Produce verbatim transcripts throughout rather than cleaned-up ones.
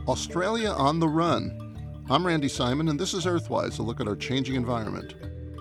Australia on the run. I'm Randy Simon, and this is Earthwise, a look at our changing environment.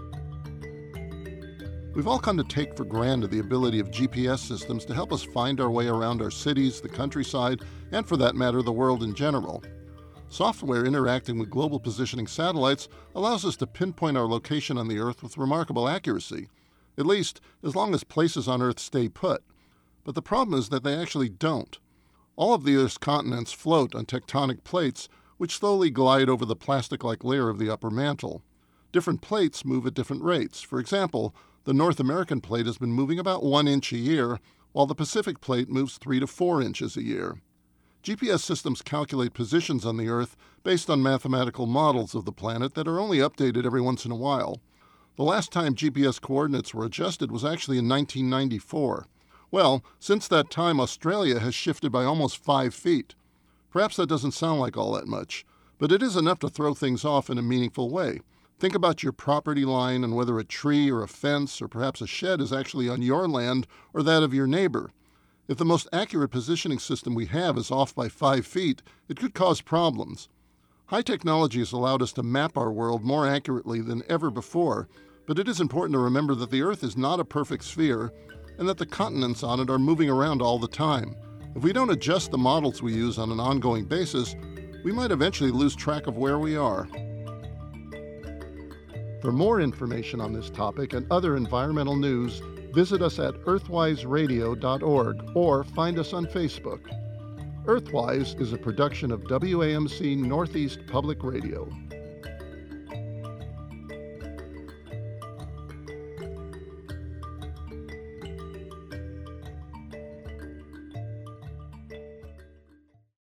We've all come to take for granted the ability of G P S systems to help us find our way around our cities, the countryside, and for that matter, the world in general. Software interacting with global positioning satellites allows us to pinpoint our location on the Earth with remarkable accuracy, at least as long as places on Earth stay put. But the problem is that they actually don't. All of the Earth's continents float on tectonic plates, which slowly glide over the plastic-like layer of the upper mantle. Different plates move at different rates. For example, the North American plate has been moving about one inch a year, while the Pacific plate moves three to four inches a year. G P S systems calculate positions on the Earth based on mathematical models of the planet that are only updated every once in a while. The last time G P S coordinates were adjusted was actually in nineteen ninety-four. Well, since that time, Australia has shifted by almost five feet. Perhaps that doesn't sound like all that much, but it is enough to throw things off in a meaningful way. Think about your property line and whether a tree or a fence or perhaps a shed is actually on your land or that of your neighbor. If the most accurate positioning system we have is off by five feet, it could cause problems. High technology has allowed us to map our world more accurately than ever before, but it is important to remember that the Earth is not a perfect sphere and that the continents on it are moving around all the time. If we don't adjust the models we use on an ongoing basis, we might eventually lose track of where we are. For more information on this topic and other environmental news, visit us at earthwise radio dot org or find us on Facebook. Earthwise is a production of W A M C Northeast Public Radio.